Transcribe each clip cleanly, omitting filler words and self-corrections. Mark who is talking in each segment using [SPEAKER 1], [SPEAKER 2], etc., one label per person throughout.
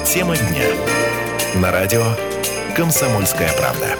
[SPEAKER 1] Тема дня. На радио «Комсомольская правда».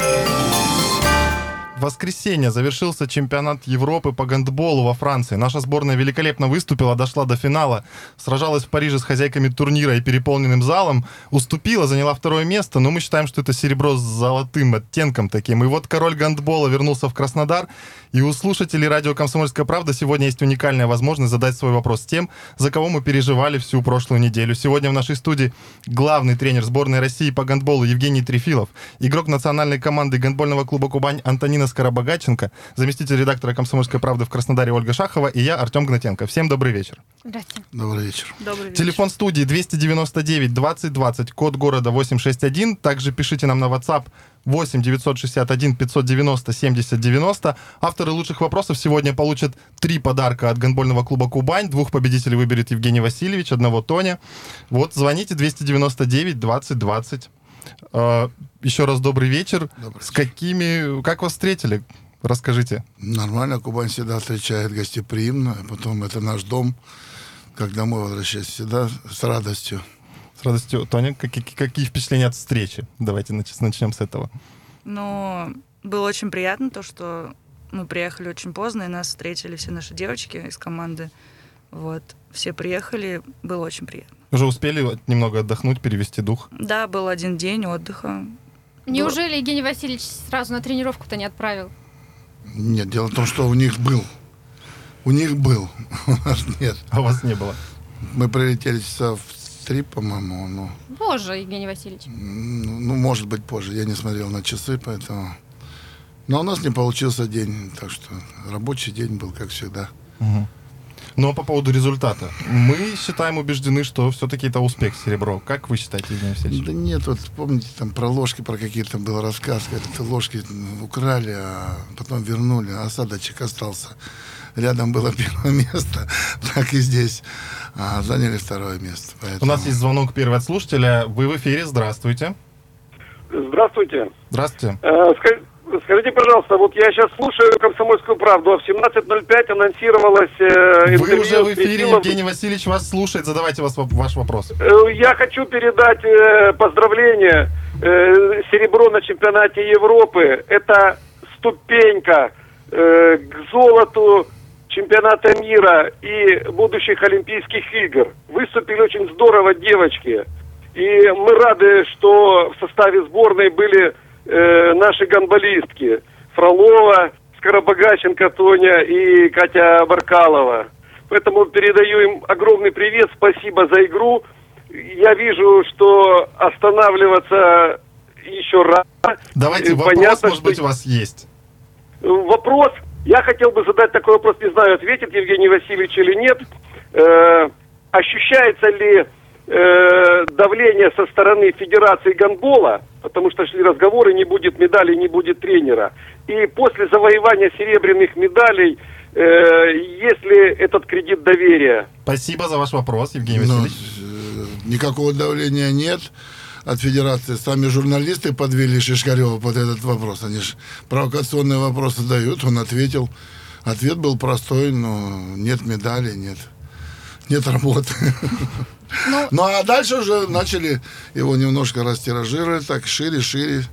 [SPEAKER 2] В воскресенье завершился чемпионат Европы по гандболу во Франции. Наша сборная великолепно выступила, дошла до финала, сражалась в Париже с хозяйками турнира и переполненным залом, уступила, заняла второе место, но мы считаем, что это серебро с золотым оттенком таким. И вот король гандбола вернулся в Краснодар, и у слушателей радио «Комсомольская правда» сегодня есть уникальная возможность задать свой вопрос тем, за кого мы переживали всю прошлую неделю. Сегодня в нашей студии главный тренер сборной России по гандболу Евгений Трефилов, игрок национальной команды гандбольного клуба «Кубань» Антонина Скоробогатченко, заместитель редактора «Комсомольской правды» в Краснодаре Ольга Шахова и я, Артем Гнатенко. Всем добрый вечер.
[SPEAKER 3] Здравствуйте.
[SPEAKER 4] Добрый вечер.
[SPEAKER 3] Добрый вечер.
[SPEAKER 2] Телефон студии 299 20 20, код города 861. Также пишите нам на WhatsApp 8 961 590 70 90. Авторы лучших вопросов сегодня получат 3 подарка от гандбольного клуба «Кубань». 2 победителей выберет Евгений Васильевич, 1 Тоня. Вот, звоните 299 20 20. Еще раз добрый вечер. Как вас встретили? Расскажите.
[SPEAKER 4] Нормально, Кубань всегда встречает гостеприимно, а потом это наш дом. Как домой возвращаюсь, всегда с радостью.
[SPEAKER 2] С радостью. Тоня, какие впечатления от встречи? Давайте начнем с этого.
[SPEAKER 3] Ну, было очень приятно то, что мы приехали очень поздно, и нас встретили все наши девочки из команды. Вот. Все приехали, было очень приятно.
[SPEAKER 2] Уже успели немного отдохнуть, перевести дух?
[SPEAKER 3] Да, был один день отдыха.
[SPEAKER 5] Неужели Евгений Васильевич сразу на тренировку-то не отправил?
[SPEAKER 4] Нет, дело в том, что у них был. У нас нет.
[SPEAKER 2] А у вас не было?
[SPEAKER 4] Мы прилетели часа в 3, по-моему.
[SPEAKER 5] Позже, Евгений Васильевич.
[SPEAKER 4] Может быть, позже. Я не смотрел на часы, поэтому... Но у нас не получился день, так что рабочий день был, как всегда.
[SPEAKER 2] Угу. Но по поводу результата. Мы считаем, убеждены, что все-таки это успех, серебро. Как вы считаете, Евгений Васильевич?
[SPEAKER 4] Да нет, вот помните, там про ложки, про какие-то был рассказ, это ложки украли, а потом вернули, а осадочек остался. Рядом было первое место, так и здесь. Заняли второе место. Поэтому...
[SPEAKER 2] У нас есть звонок первый от слушателя. Вы в эфире, здравствуйте.
[SPEAKER 6] Здравствуйте.
[SPEAKER 2] Здравствуйте.
[SPEAKER 6] Скажите, пожалуйста, вот я сейчас слушаю «Комсомольскую правду», а в 17:05 анонсировалось интервью.
[SPEAKER 2] Вы уже в эфире,
[SPEAKER 6] Трефиловым.
[SPEAKER 2] Евгений Васильевич вас слушает. Задавайте ваш вопрос.
[SPEAKER 6] Я хочу передать поздравления. Серебро на чемпионате Европы. Это ступенька к золоту чемпионата мира и будущих Олимпийских игр. Выступили очень здорово девочки. И мы рады, что в составе сборной были наши гандболистки Фролова, Скоробогатченко Тоня и Катя Баркалова. Поэтому передаю им огромный привет, спасибо за игру. Я вижу, что останавливаться еще рано.
[SPEAKER 2] Давайте вопрос,
[SPEAKER 6] понятно,
[SPEAKER 2] может быть, у вас есть.
[SPEAKER 6] Вопрос. Я хотел бы задать такой вопрос, не знаю, ответит Евгений Васильевич или нет. Ощущается ли давление со стороны Федерации гандбола, потому что шли разговоры, не будет медалей, не будет тренера. И после завоевания серебряных медалей, есть ли этот кредит доверия?
[SPEAKER 2] Спасибо за ваш вопрос, Евгений Васильевич.
[SPEAKER 4] Никакого давления нет от Федерации. Сами журналисты подвели Шишкарева под этот вопрос. Они же провокационные вопросы дают, он ответил. Ответ был простой, но нет медалей, нет работы. Ну, а дальше уже начали его немножко растиражировать, так шире.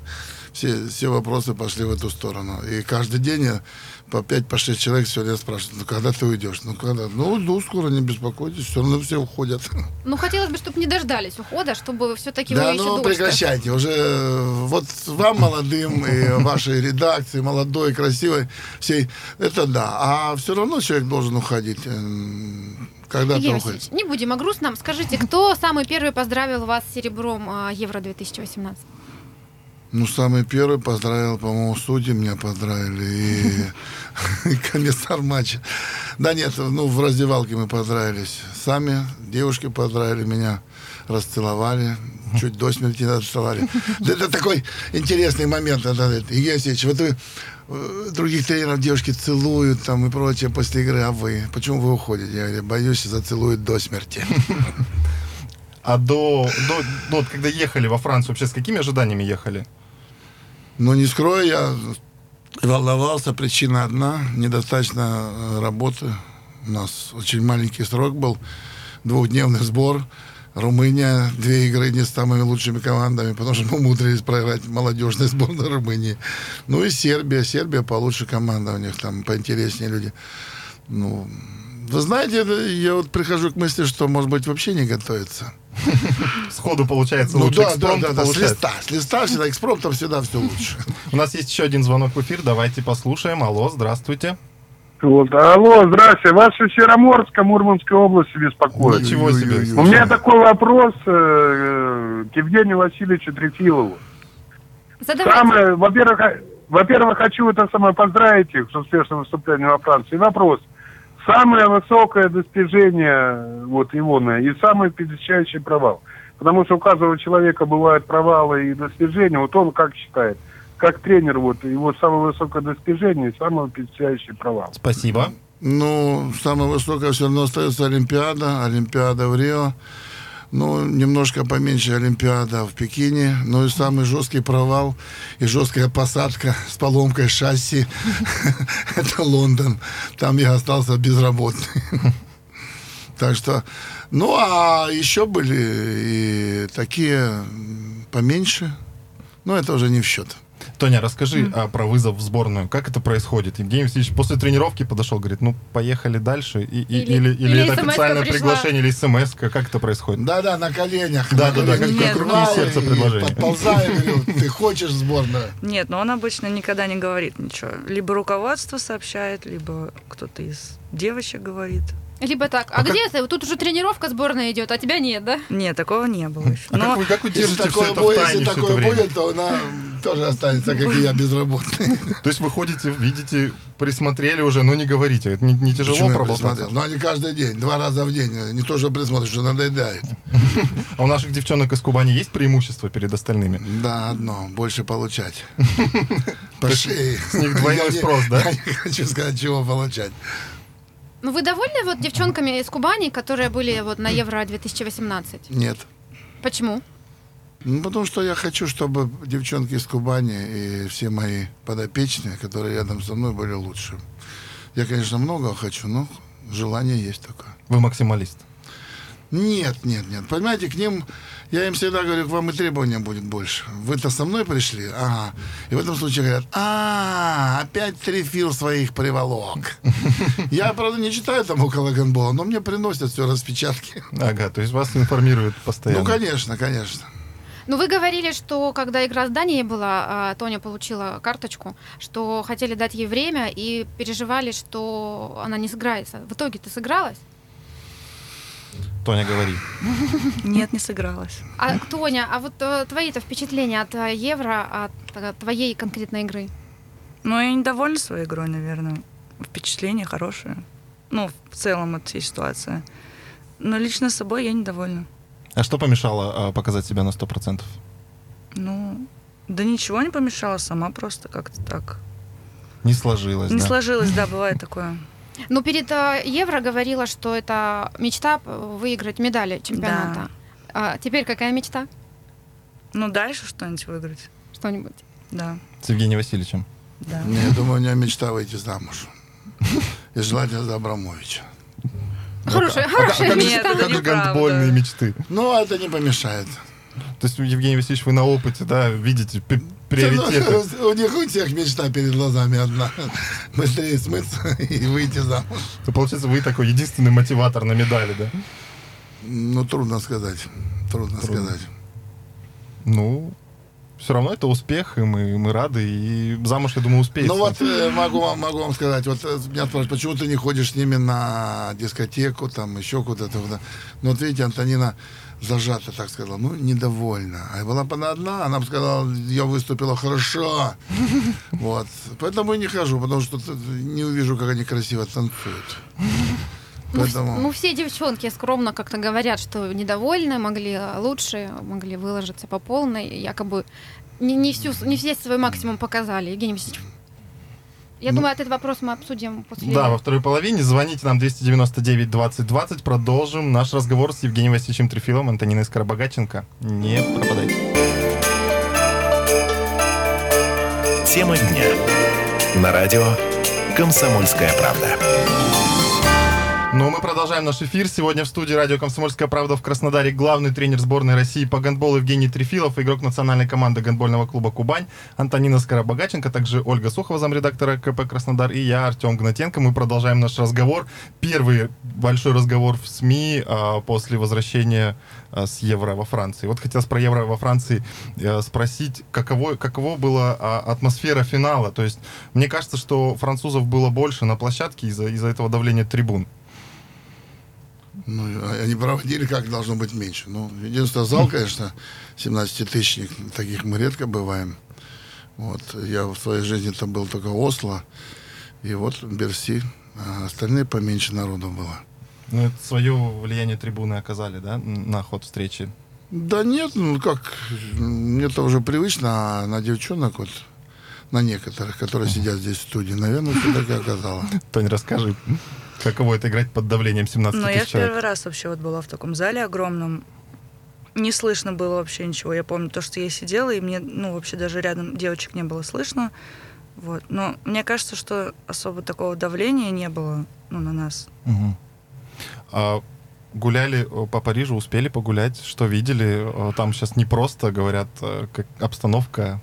[SPEAKER 4] Все вопросы пошли в эту сторону. И каждый день по 5-6 человек все время спрашивают, когда ты уйдешь? Уйду скоро, не беспокойтесь, все равно все уходят.
[SPEAKER 5] Хотелось бы, чтобы не дождались ухода, чтобы все-таки вы еще дольше.
[SPEAKER 4] Прекращайте. Уже вот вам, молодым, и вашей редакции, молодой, красивой, всей, это да. А все равно человек должен уходить. Когда-то уходит.
[SPEAKER 5] Не будем о грустном. Скажите, кто самый первый поздравил вас с серебром Евро-2018?
[SPEAKER 4] Самый первый поздравил, по-моему, судьи меня поздравили и комиссар матча. Да нет, в раздевалке мы поздравились сами, девушки поздравили меня, расцеловали, чуть до смерти расцеловали. Это такой интересный момент. Евгений Васильевич, вот вы других тренеров девушки целуют там и прочее после игры, а вы? Почему вы уходите? Я говорю, боюсь, зацелуют до смерти.
[SPEAKER 2] А когда ехали во Францию, вообще с какими ожиданиями ехали?
[SPEAKER 4] Не скрою, я волновался. Причина одна, недостаточно работы. У нас очень маленький срок был, 2-дневный сбор. Румыния 2 игры не с самыми лучшими командами, потому что мы умудрились проиграть молодежной сборной Румынии. Ну и Сербия. Сербия получше команда, у них там поинтереснее люди. Ну, вы знаете, я вот прихожу к мысли, что, может быть, вообще не готовиться.
[SPEAKER 2] Сходу получается
[SPEAKER 4] Ну
[SPEAKER 2] лучше.
[SPEAKER 4] да,
[SPEAKER 2] Экспромт
[SPEAKER 4] с
[SPEAKER 2] получается.
[SPEAKER 4] листа всегда, экспромтом всегда все лучше.
[SPEAKER 2] У нас есть еще один звонок в эфир, давайте послушаем. Алло, здравствуйте.
[SPEAKER 7] Вот. Алло, здрасте. Вас из Сероморска, Мурманской области беспокоит.
[SPEAKER 2] Ничего себе.
[SPEAKER 7] У меня такой вопрос к Евгению Васильевичу Трефилову.
[SPEAKER 5] Задавайте.
[SPEAKER 7] Во-первых, хочу это самое поздравить их с успешным выступлением во Франции. Вопрос. Самое высокое достижение вот его и самый впечатляющий провал. Потому что у каждого человека бывают провалы и достижения. Вот он как считает? Как тренер, вот его самое высокое достижение и самый впечатляющий провал.
[SPEAKER 2] Спасибо.
[SPEAKER 4] Ну, самое высокое все равно остается Олимпиада в Рио. Ну, немножко поменьше Олимпиада в Пекине. Ну и самый жесткий провал и жесткая посадка с поломкой шасси — это Лондон. Там я остался безработный. Так что, ну, а еще были и такие поменьше. Но это уже не в счет.
[SPEAKER 2] Тоня, расскажи про вызов в сборную. Как это происходит? Евгений Васильевич после тренировки подошел, говорит, ну, поехали дальше. Или это
[SPEAKER 5] смс-ка
[SPEAKER 2] официальное
[SPEAKER 5] пришла.
[SPEAKER 2] приглашение, или смс. Как это происходит?
[SPEAKER 4] Да-да, на коленях.
[SPEAKER 2] Да-да-да,
[SPEAKER 4] как
[SPEAKER 3] Нет,
[SPEAKER 4] руки
[SPEAKER 3] ну-
[SPEAKER 4] и
[SPEAKER 2] сердце предложение.
[SPEAKER 4] Подползаю, говорю, ты хочешь в сборную?
[SPEAKER 3] Нет, но он обычно никогда не говорит ничего. Либо руководство сообщает, либо кто-то из девочек говорит.
[SPEAKER 5] Либо так. А где ты? Тут уже тренировка сборная идет, а тебя нет, да?
[SPEAKER 3] Нет, такого не было еще.
[SPEAKER 2] А
[SPEAKER 3] Но
[SPEAKER 2] как вы
[SPEAKER 4] Если
[SPEAKER 2] держите все
[SPEAKER 4] такое,
[SPEAKER 2] это в тайне
[SPEAKER 4] если
[SPEAKER 2] все это
[SPEAKER 4] такое
[SPEAKER 2] время?
[SPEAKER 4] будет, то она тоже останется, как и я, безработной.
[SPEAKER 2] То есть вы ходите, видите, присмотрели уже, но не говорите. Это не тяжело
[SPEAKER 4] Почему я
[SPEAKER 2] проболтаться?
[SPEAKER 4] присмотрел? Ну, они каждый день, 2 раза в день. Не то, что присмотришь, что надоедает.
[SPEAKER 2] А у наших девчонок из Кубани есть преимущество перед остальными?
[SPEAKER 4] Да, одно, больше получать. По шее.
[SPEAKER 2] С них двойной
[SPEAKER 4] Я не-
[SPEAKER 2] спрос, да?
[SPEAKER 4] Я не хочу сказать, чего получать.
[SPEAKER 5] Ну вы довольны вот девчонками из Кубани, которые были вот на Евро 2018?
[SPEAKER 4] Нет.
[SPEAKER 5] Почему?
[SPEAKER 4] Ну, потому что я хочу, чтобы девчонки из Кубани и все мои подопечные, которые рядом со мной, были лучше. Я, конечно, многого хочу, но желание есть такое.
[SPEAKER 2] Вы максималист.
[SPEAKER 4] Нет. Понимаете, к ним, я им всегда говорю, к вам и требования будет больше. Вы-то со мной пришли? Ага. И в этом случае говорят, опять Трефил своих приволок. Я, правда, не читаю там около гандбола, но мне приносят все распечатки.
[SPEAKER 2] Ага, то есть вас информируют постоянно.
[SPEAKER 4] Ну, конечно.
[SPEAKER 5] Ну вы говорили, что когда игра с Данией была, Тоня получила карточку, что хотели дать ей время и переживали, что она не сыграется. В итоге ты сыгралась?
[SPEAKER 2] Тоня, говори.
[SPEAKER 3] нет, не сыгралась.
[SPEAKER 5] А, Тоня, а вот твои-то впечатления от Евро, от твоей конкретной игры?
[SPEAKER 3] Ну, я недовольна своей игрой, наверное. Впечатление хорошее. Ну, в целом от всей ситуации. Но лично собой я недовольна.
[SPEAKER 2] А что помешало показать себя на 100%?
[SPEAKER 3] Ну, да ничего не помешало, сама просто как-то так.
[SPEAKER 2] Не сложилось,
[SPEAKER 3] Не
[SPEAKER 2] да?
[SPEAKER 3] сложилось, да, бывает такое.
[SPEAKER 5] Ну, перед Евро говорила, что это мечта выиграть медали чемпионата. А теперь какая мечта?
[SPEAKER 3] Ну, дальше что-нибудь выиграть.
[SPEAKER 5] Что-нибудь?
[SPEAKER 3] Да,
[SPEAKER 2] С Евгением Васильевичем.
[SPEAKER 3] да.
[SPEAKER 4] Я думаю, у меня мечта выйти замуж. И желательно за Абрамовича.
[SPEAKER 5] Хорошая
[SPEAKER 3] Нет,
[SPEAKER 5] мечта.
[SPEAKER 3] это
[SPEAKER 2] Как же
[SPEAKER 3] неправда.
[SPEAKER 2] гандбольные мечты.
[SPEAKER 4] Ну, это не помешает.
[SPEAKER 2] То есть, Евгений Васильевич, вы на опыте, да, видите приоритеты.
[SPEAKER 4] У них у всех мечта перед глазами одна. Быстрее смыться и выйти замуж.
[SPEAKER 2] То, получается, вы такой единственный мотиватор на медали, да?
[SPEAKER 4] Ну, трудно сказать.
[SPEAKER 2] Ну, все равно это успех, и мы рады, и замуж, я думаю, успеете.
[SPEAKER 4] Ну вот могу вам сказать, вот меня спрашивают, почему ты не ходишь с ними на дискотеку, там еще куда-то. Ну вот видите, Антонина зажато так сказала, ну недовольна. А была бы она одна, она бы сказала, я выступила хорошо. Вот. Поэтому и не хожу, потому что не увижу, как они красиво танцуют. Поэтому...
[SPEAKER 5] Ну, все девчонки скромно как-то говорят, что недовольны, могли лучше, могли выложиться по полной, якобы не все свой максимум показали. Евгений Васильевич, я думаю, этот вопрос мы обсудим после...
[SPEAKER 2] Да, во второй половине. Звоните нам 299-20-20. Продолжим наш разговор с Евгением Васильевичем Трефиловым, Антониной Скоробогатченко. Не пропадайте.
[SPEAKER 1] Тема дня. На радио «Комсомольская правда».
[SPEAKER 2] Ну, мы продолжаем наш эфир. Сегодня в студии радио «Комсомольская правда» в Краснодаре главный тренер сборной России по гандболу Евгений Трефилов, игрок национальной команды гандбольного клуба «Кубань» Антонина Скоробогаченко, также Ольга Сухова, замредактора КП «Краснодар», и я, Артем Гнатенко. Мы продолжаем наш разговор. Первый большой разговор в СМИ после возвращения с Евро во Франции. Вот хотелось про Евро во Франции спросить, каково была атмосфера финала. То есть, мне кажется, что французов было больше на площадке из-за этого давления трибун.
[SPEAKER 4] Ну, они проводили, как должно быть меньше. Ну, единственное, зал, конечно, 17-тысячник, таких мы редко бываем. Вот. Я в своей жизни там был только Осло, и вот Берси, а остальные поменьше народу было.
[SPEAKER 2] Ну, это свое влияние трибуны оказали, да, на ход встречи?
[SPEAKER 4] Да нет, ну как, мне-то уже привычно, а на девчонок, вот, на некоторых, которые сидят здесь в студии, наверное, все-таки оказало.
[SPEAKER 2] Тонь, расскажи, каково это играть под давлением 17
[SPEAKER 3] Но
[SPEAKER 2] тысяч
[SPEAKER 3] я в
[SPEAKER 2] человек?
[SPEAKER 3] первый раз вообще вот была в таком зале огромном. Не слышно было вообще ничего. Я помню то, что я сидела, и мне, ну, вообще даже рядом девочек не было слышно. Вот. Но мне кажется, что особо такого давления не было, ну, на нас.
[SPEAKER 2] Угу. А гуляли по Парижу, успели погулять? Что видели? Там сейчас не просто, говорят, как обстановка.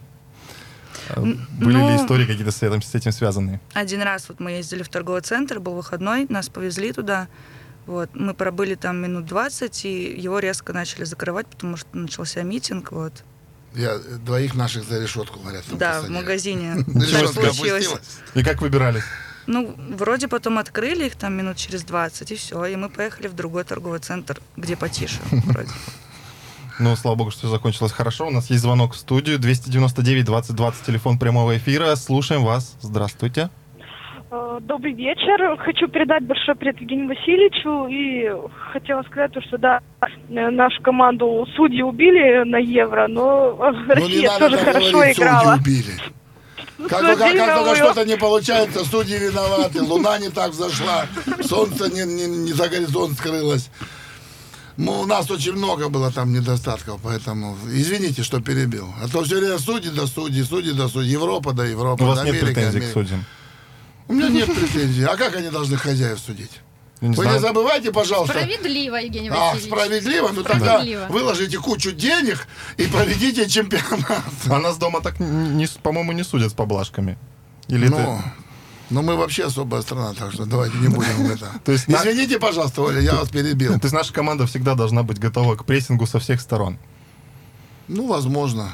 [SPEAKER 2] Были ли истории какие-то с этим связанные?
[SPEAKER 3] Один раз вот мы ездили в торговый центр, был выходной, нас повезли туда. Вот. Мы пробыли там минут 20, и его резко начали закрывать, потому что начался митинг. Вот.
[SPEAKER 4] Я двоих наших за решетку, говорят.
[SPEAKER 3] Да,
[SPEAKER 4] посадили.
[SPEAKER 3] в магазине. Так
[SPEAKER 4] Решетка
[SPEAKER 3] случилось.
[SPEAKER 4] опустилась.
[SPEAKER 2] И как выбирались?
[SPEAKER 3] Ну, вроде потом открыли их там минут через 20, и все. И мы поехали в другой торговый центр, где потише вроде.
[SPEAKER 2] Ну, слава богу, что все закончилось хорошо. У нас есть звонок в студию. 299-2020, телефон прямого эфира. Слушаем вас. Здравствуйте.
[SPEAKER 8] Добрый вечер. Хочу передать большой привет Евгению Васильевичу. И хотела сказать, что да, нашу команду судьи убили на Евро, но Россия тоже хорошо играла.
[SPEAKER 4] Судьи убили. Как только что-то не получается, судьи виноваты. Луна не так взошла, солнце не за горизонт скрылось. Ну, у нас очень много было там недостатков, поэтому извините, что перебил. А то все время судьи до судьи, судьи до судьи, Европа до Европы.
[SPEAKER 2] У вас нет
[SPEAKER 4] Америка,
[SPEAKER 2] претензий
[SPEAKER 4] Америка.
[SPEAKER 2] к судьям?
[SPEAKER 4] У меня нет претензий. А как они должны хозяев судить? Вы не забывайте, пожалуйста.
[SPEAKER 5] Справедливо, Евгений Васильевич.
[SPEAKER 4] Справедливо? Ну тогда
[SPEAKER 5] Справедливо.
[SPEAKER 4] выложите кучу денег и проведите чемпионат.
[SPEAKER 2] А нас дома так, по-моему, не судят с поблажками. Или это...
[SPEAKER 4] Но мы вообще особая страна, так что давайте не будем это.
[SPEAKER 2] То есть
[SPEAKER 4] Извините, пожалуйста, Оля, я вас перебил.
[SPEAKER 2] То есть наша команда всегда должна быть готова к прессингу со всех сторон.
[SPEAKER 4] Ну, возможно.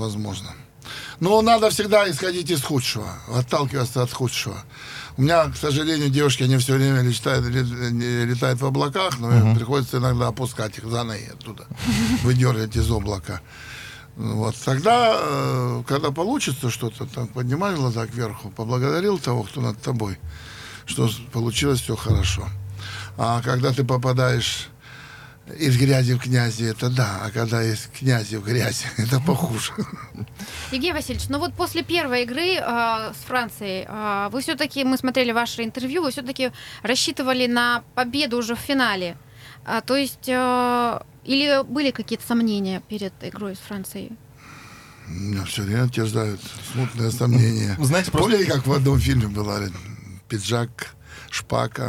[SPEAKER 4] Но надо всегда исходить из худшего, отталкиваться от худшего. У меня, к сожалению, девушки, они все время летают в облаках, но приходится иногда опускать их за ноги оттуда, выдергивать из облака. Вот. Тогда, когда получится что-то, там, поднимай глаза кверху, поблагодарил того, кто над тобой, что получилось все хорошо. А когда ты попадаешь из грязи в князи, это да, а когда из князи в грязь, это похуже.
[SPEAKER 5] Евгений Васильевич, ну вот после первой игры с Францией, вы все-таки, мы смотрели ваше интервью, вы все-таки рассчитывали на победу уже в финале. То есть, или были какие-то сомнения перед игрой с Францией?
[SPEAKER 4] Меня все время терзают смутные сомнения.
[SPEAKER 2] Знаете, просто...
[SPEAKER 4] Помните, как в одном фильме было пиджак, шпака,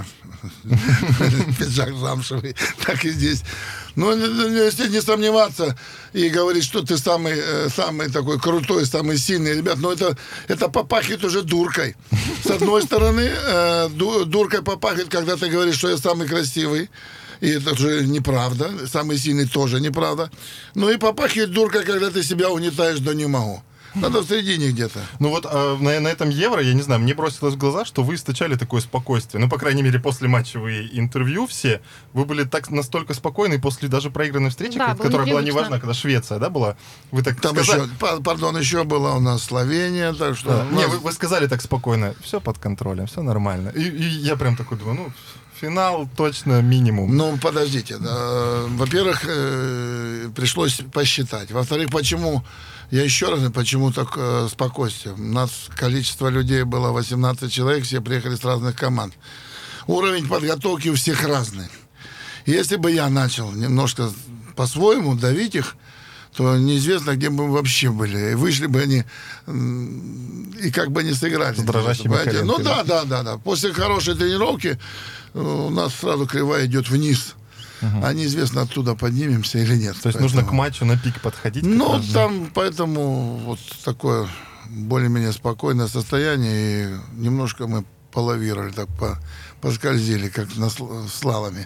[SPEAKER 4] пиджак замшевый, так и здесь. Ну, если не сомневаться и говорить, что ты самый такой крутой, самый сильный, ребят, ну это попахивает уже дуркой. С одной стороны, дуркой попахивает, когда ты говоришь, что я самый красивый. И это уже неправда. Самый сильный тоже неправда. Ну и попахивает дуркой, когда ты себя унитаешь до не могу. Надо в середине где-то.
[SPEAKER 2] Ну вот на этом Евро, я не знаю, мне бросилось в глаза, что вы источали такое спокойствие. Ну, по крайней мере, после матчевые интервью все. Вы были так настолько спокойны после даже проигранной встречи,
[SPEAKER 5] Да,
[SPEAKER 2] которая была
[SPEAKER 5] непривычно.
[SPEAKER 2] неважна, когда Швеция, да, была? Вы так
[SPEAKER 4] Там
[SPEAKER 2] сказали...
[SPEAKER 4] еще была у нас Словения, так что...
[SPEAKER 2] Да. Не, вы сказали так спокойно, все под контролем, все нормально. И я прям такой думаю, ну, финал точно минимум.
[SPEAKER 4] Ну, подождите. Во-первых, пришлось посчитать. Во-вторых, почему... Я еще раз, почему так спокойствие? У нас количество людей было 18 человек, все приехали с разных команд. Уровень подготовки у всех разный. Если бы я начал немножко по-своему давить их, то неизвестно, где бы мы вообще были. И вышли бы они, и как бы не сыграли.
[SPEAKER 2] С дрожащими коленками.
[SPEAKER 4] Ну да. После хорошей тренировки у нас сразу кривая идет вниз. А неизвестно, оттуда поднимемся или нет.
[SPEAKER 2] То есть нужно к матчу на пик подходить?
[SPEAKER 4] Ну, там поэтому вот такое более-менее спокойное состояние. И немножко мы половировали, так поскользили, как на слаломе.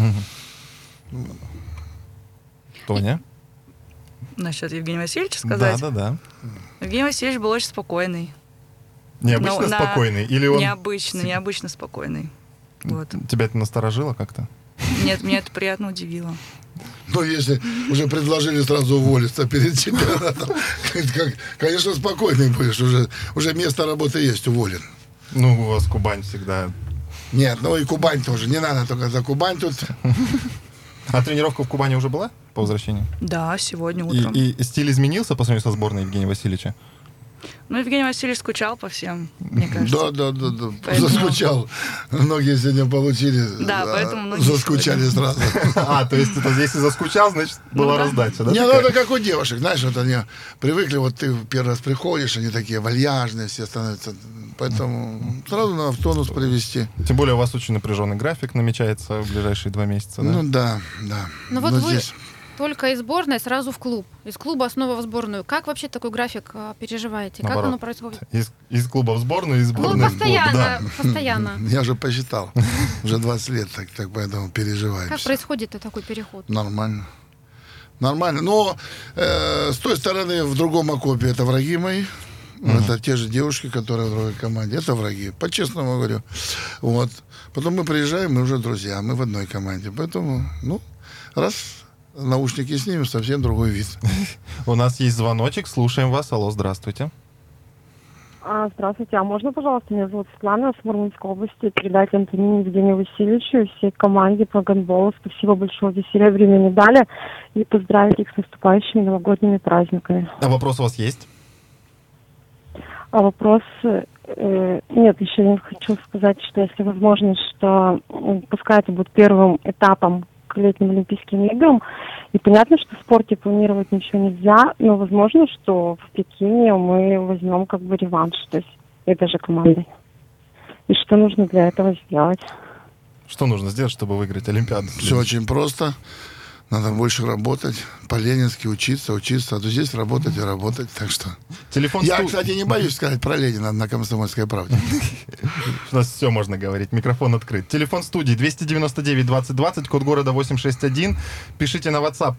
[SPEAKER 2] Тоня?
[SPEAKER 3] Насчет Евгения Васильевича сказать?
[SPEAKER 2] Да.
[SPEAKER 3] Евгений Васильевич был очень спокойный.
[SPEAKER 2] Необычно спокойный? Или он...
[SPEAKER 3] Необычно спокойный. Вот.
[SPEAKER 2] Тебя это насторожило как-то?
[SPEAKER 3] Нет, меня это приятно удивило.
[SPEAKER 4] Ну, если уже предложили сразу уволиться перед чемпионатом, конечно, спокойный будешь. Уже место работы есть, уволен.
[SPEAKER 2] Ну, у вас Кубань всегда...
[SPEAKER 4] Нет, ну и Кубань тоже. Не надо только за Кубань тут.
[SPEAKER 2] А тренировка в Кубани уже была по возвращению?
[SPEAKER 3] Да, сегодня утром.
[SPEAKER 2] И стиль изменился по сравнению со сборной Евгения Васильевича?
[SPEAKER 3] Ну, Евгений Васильевич скучал по всем, мне кажется.
[SPEAKER 4] Да. Заскучал. Многие сегодня получили.
[SPEAKER 3] Да, поэтому многие
[SPEAKER 4] заскучали сразу.
[SPEAKER 2] То есть это если заскучал, значит, была раздача, да?
[SPEAKER 4] Не, ну это как у девушек, знаешь, вот они привыкли, вот ты первый раз приходишь, они такие вальяжные все становятся. Поэтому сразу надо в тонус привести.
[SPEAKER 2] Тем более у вас очень напряженный график намечается в ближайшие 2 месяца, да?
[SPEAKER 4] Ну да.
[SPEAKER 5] Ну вот вы только из сборной сразу в клуб. Из клуба снова в сборную. Как вообще такой график переживаете?
[SPEAKER 2] Наоборот.
[SPEAKER 5] Как оно происходит?
[SPEAKER 2] Из клуба в сборную, из сборной в клуб.
[SPEAKER 5] Постоянно.
[SPEAKER 4] Я же посчитал. Уже 20 лет, так поэтому переживаем.
[SPEAKER 5] Как происходит такой переход?
[SPEAKER 4] Нормально. Но с той стороны, в другом окопе, это враги мои. Это те же девушки, которые в другой команде. Это враги. По-честному говорю. Вот. Потом мы приезжаем, мы уже друзья. Мы в одной команде. Поэтому, раз наушники снимем, совсем другой вид.
[SPEAKER 2] У нас есть звоночек. Слушаем вас. Алло, здравствуйте.
[SPEAKER 9] Здравствуйте. А можно, пожалуйста, меня зовут Светлана, с Мурманской области, передать Антонине Евгению Васильевичу и всей команде по гандболу спасибо большое за серебряные медали и поздравить их с наступающими новогодними праздниками.
[SPEAKER 2] А вопрос у вас есть?
[SPEAKER 9] А вопрос... Нет, еще я хочу сказать, что если возможно, что пускай это будет первым этапом к летним Олимпийским играм, и понятно, что в спорте планировать ничего нельзя, но возможно, что в Пекине мы возьмем как бы реванш, то есть этой же командой. И что нужно для этого сделать?
[SPEAKER 2] Что нужно сделать, чтобы выиграть Олимпиаду?
[SPEAKER 4] Все очень просто. Надо больше работать, по-ленински учиться, а то здесь работать и работать, так что... Я, кстати, не боюсь сказать про Ленина на «Комсомольской правде».
[SPEAKER 2] У нас все можно говорить, микрофон открыт. Телефон студии 299-2020, код города 861. Пишите на WhatsApp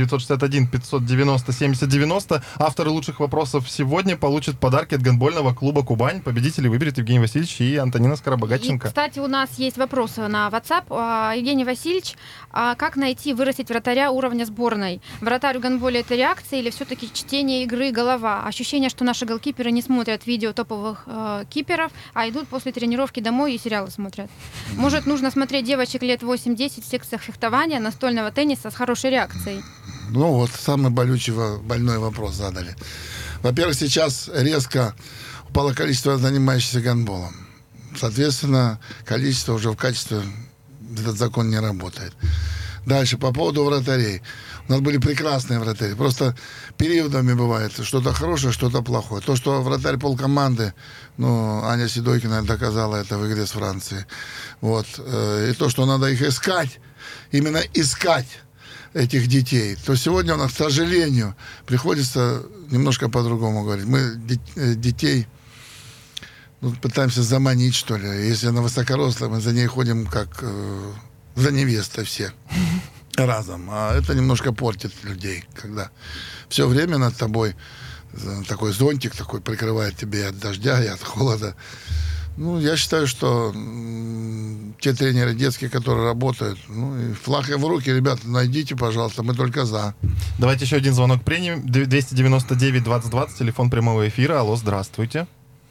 [SPEAKER 2] 8-961-590-7090. Авторы лучших вопросов сегодня получат подарки от гандбольного клуба «Кубань». Победителей выберет Евгений Васильевич и Антонина Скоробогатченко.
[SPEAKER 5] И, кстати, у нас есть вопросы на WhatsApp. Евгений Васильевич, как найти, вырастить вратаря уровня сборной? Вратарь в гандболе — это реакция или все-таки чтение игры, голова? Ощущение, что наши голкиперы не смотрят видео топовых киперов, а идут после тренировки домой и сериалы смотрят. Может, нужно смотреть девочек лет 8-10 в секциях фехтования, настольного тенниса с хорошей реакцией?
[SPEAKER 4] Ну вот, самый больной вопрос задали. Во-первых, сейчас резко упало количество занимающихся гандболом. Соответственно, количество уже в качестве, этот закон не работает. Дальше, по поводу вратарей. У нас были прекрасные вратари. Просто периодами бывает что-то хорошее, что-то плохое. То, что вратарь полкоманды, Аня Седойкина доказала это в игре с Францией. Вот. И то, что надо их искать, именно искать этих детей, то сегодня у нас, к сожалению, приходится немножко по-другому говорить. Мы детей пытаемся заманить, что ли. Если она высокорослая, мы за ней ходим как за невестой все разом. А это немножко портит людей, когда все время над тобой такой зонтик такой прикрывает тебя и от дождя, и от холода. Я считаю, что те тренеры детские, которые работают, и флаг в руки, ребята, найдите, пожалуйста, мы только за.
[SPEAKER 2] Давайте еще один звонок примем. 299-2020, телефон прямого эфира. Алло, здравствуйте.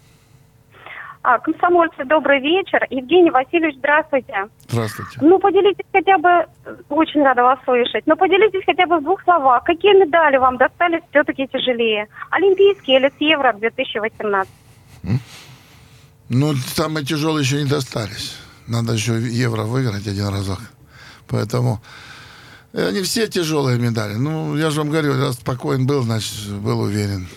[SPEAKER 10] Комсомольцы, добрый вечер. Евгений Васильевич, здравствуйте.
[SPEAKER 4] Здравствуйте.
[SPEAKER 10] Поделитесь хотя бы, очень рада вас слышать, поделитесь хотя бы в 2 словах, какие медали вам достались все-таки тяжелее? Олимпийские или с Евро 2018?
[SPEAKER 4] Самые тяжелые еще не достались. Надо еще Евро выиграть один разок. Поэтому Они все тяжелые медали. Ну, я же вам говорю, раз спокоен был, значит, был уверен.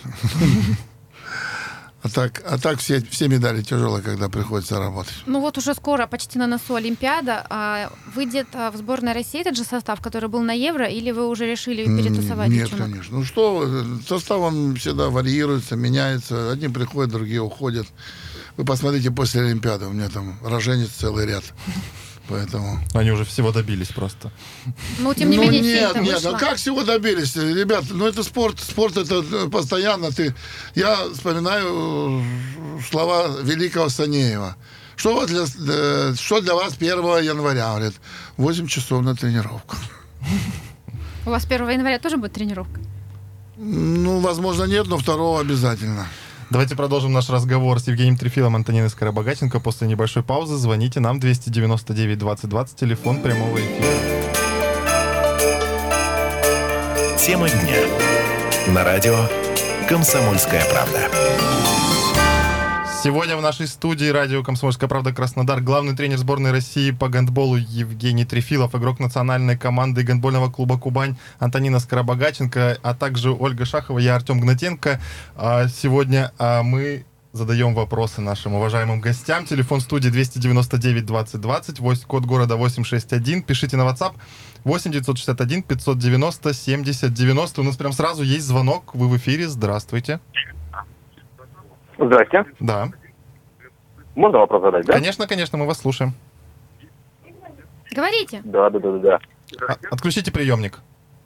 [SPEAKER 4] А так все медали тяжелые, когда приходится работать.
[SPEAKER 5] Ну вот уже скоро, почти на носу Олимпиада. Выйдет в сборной России этот же состав, который был на Евро, или вы уже решили перетасовать
[SPEAKER 4] Нет,
[SPEAKER 5] девчонок?
[SPEAKER 4] конечно. Ну что, состав он всегда варьируется, меняется. Одни приходят, другие уходят. Вы посмотрите после Олимпиады, у меня там роженец целый ряд. Поэтому...
[SPEAKER 2] Они уже всего добились просто.
[SPEAKER 5] Ну, тем не менее,
[SPEAKER 4] нет,
[SPEAKER 5] вышло.
[SPEAKER 4] ну как всего добились? Ребят, ну это спорт. Спорт это постоянно. Я вспоминаю слова великого Санеева. Что для вас 1 января? Говорит, 8 часов на тренировку.
[SPEAKER 5] У вас 1 января тоже будет тренировка?
[SPEAKER 4] Ну, возможно, нет, но 2 обязательно.
[SPEAKER 2] Давайте продолжим наш разговор с Евгением Трефилом, Антониной Скоробогатенко. После небольшой паузы звоните нам 299-2020, телефон прямого эфира.
[SPEAKER 1] Тема дня. На радио «Комсомольская правда».
[SPEAKER 2] Сегодня в нашей студии радио «Комсомольская правда» Краснодар главный тренер сборной России по гандболу Евгений Трефилов, игрок национальной команды гандбольного клуба «Кубань» Антонина Скоробогатенко, а также Ольга Шахова, я Артем Гнатенко. Сегодня мы задаем вопросы нашим уважаемым гостям. Телефон студии 299-2020, код города 861. Пишите на WhatsApp 8 961 590 70 90. У нас прям сразу есть звонок. Вы в эфире. Здравствуйте.
[SPEAKER 11] Здрасте.
[SPEAKER 2] Да.
[SPEAKER 11] Можно вопрос задать, да?
[SPEAKER 2] Конечно, мы вас слушаем.
[SPEAKER 5] Говорите.
[SPEAKER 11] Да.
[SPEAKER 2] Отключите приемник.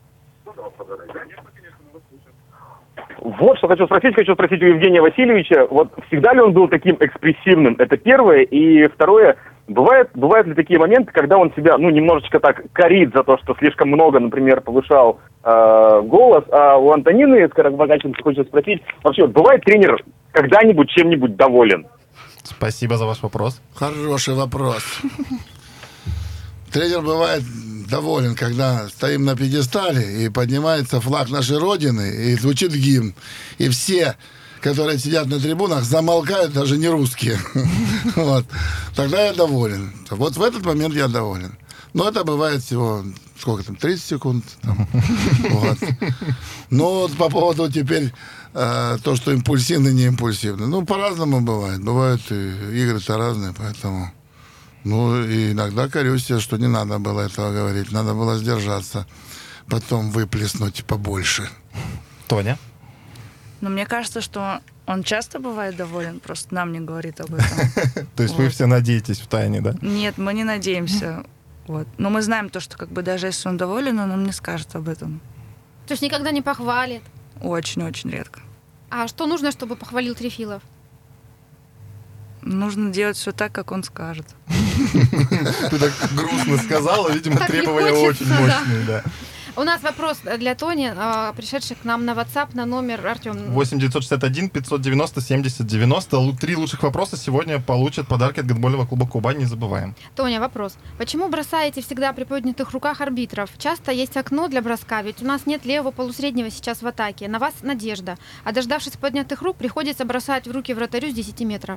[SPEAKER 11] Вот что хочу спросить у Евгения Васильевича. Вот всегда ли он был таким экспрессивным? Это первое. И второе, бывают ли такие моменты, когда он себя, немножечко так корит за то, что слишком много, например, повышал голос, а у Антонины Скоробогатенко хочется спросить, вообще, бывает тренер когда-нибудь чем-нибудь доволен?
[SPEAKER 2] Спасибо за ваш вопрос.
[SPEAKER 4] Хороший вопрос. Тренер бывает доволен, когда стоим на пьедестале и поднимается флаг нашей Родины, и звучит гимн. И все, которые сидят на трибунах, замолкают, даже не русские. Вот. Тогда я доволен. Вот в этот момент я доволен. Но это бывает всего, 30 секунд. Вот. Но по поводу теперь то, что импульсивно, не импульсивно. По-разному бывает. Бывают и игры-то разные, поэтому... и иногда корюсь, что не надо было этого говорить. Надо было сдержаться. Потом выплеснуть побольше.
[SPEAKER 2] Тоня?
[SPEAKER 3] Мне кажется, что он часто бывает доволен, просто нам не говорит об этом.
[SPEAKER 2] То есть вы все надеетесь в тайне, да?
[SPEAKER 3] Нет, мы не надеемся. Но мы знаем то, что даже если он доволен, он нам не скажет об этом.
[SPEAKER 5] То есть никогда не похвалит?
[SPEAKER 3] Очень-очень редко.
[SPEAKER 5] А что нужно, чтобы похвалил Трефилов?
[SPEAKER 3] Нужно делать все так, как он скажет.
[SPEAKER 2] Ты так грустно сказала, видимо, требования очень мощные, да.
[SPEAKER 5] У нас вопрос для Тони, пришедший к нам на WhatsApp на номер, Артем.
[SPEAKER 2] 8 961 590 70 90. 3 лучших вопроса сегодня получат подарки от гандбольного клуба «Кубань», не забываем.
[SPEAKER 5] Тоня, вопрос. Почему бросаете всегда при поднятых руках арбитров? Часто есть окно для броска, ведь у нас нет левого полусреднего сейчас в атаке. На вас надежда. А дождавшись поднятых рук, приходится бросать в руки вратарю с 10 метров.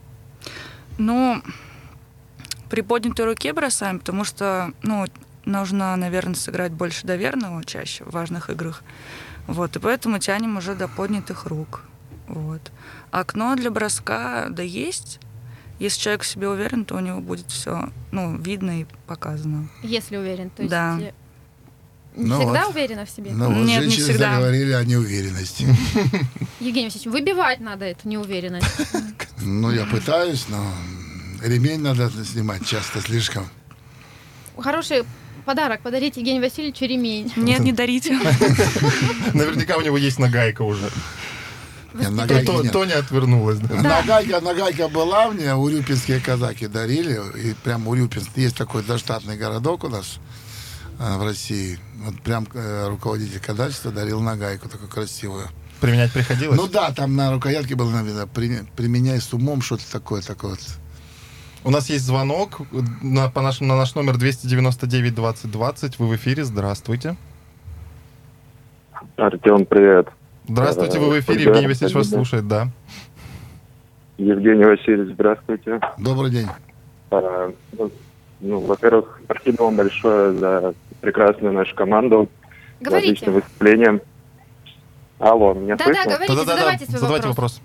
[SPEAKER 3] При поднятой руке бросаем, потому что, нужно, наверное, сыграть больше доверного чаще в важных играх. И поэтому тянем уже до поднятых рук. Окно для броска, есть. Если человек в себе уверен, то у него будет все, видно и показано.
[SPEAKER 5] Если уверен, то есть...
[SPEAKER 3] Да.
[SPEAKER 5] Не всегда уверена в себе?
[SPEAKER 3] Нет, не всегда.
[SPEAKER 4] Заговорили о неуверенности.
[SPEAKER 5] Евгений Васильевич, выбивать надо эту неуверенность.
[SPEAKER 4] Я пытаюсь, но ремень надо снимать часто слишком.
[SPEAKER 5] Хороший подарок. Подарите Евгению Васильевичу ремень.
[SPEAKER 3] Нет, не дарите.
[SPEAKER 2] Наверняка у него есть нагайка уже. Тоня отвернулась.
[SPEAKER 4] Нагайка была мне, урюпинские казаки дарили. И прям Урюпинск, есть такой заштатный городок у нас в России. Прям руководитель казачества дарил нагайку такую красивую.
[SPEAKER 2] Применять приходилось?
[SPEAKER 4] Там на рукоятке было написано «Применяй с умом», что-то такое вот.
[SPEAKER 2] У нас есть звонок на наш номер 299-2020. Вы в эфире, здравствуйте.
[SPEAKER 11] Артем, привет.
[SPEAKER 2] Здравствуйте, вы в эфире, Евгений Васильевич вас слушает, да.
[SPEAKER 11] Евгений Васильевич, здравствуйте.
[SPEAKER 4] Добрый день.
[SPEAKER 11] Во-первых, спасибо вам большое за прекрасную нашу команду.
[SPEAKER 5] Говорите.
[SPEAKER 11] Отличное выступление. Алло, меня слышно?
[SPEAKER 5] Да-да, говорите, задавайте свой вопрос.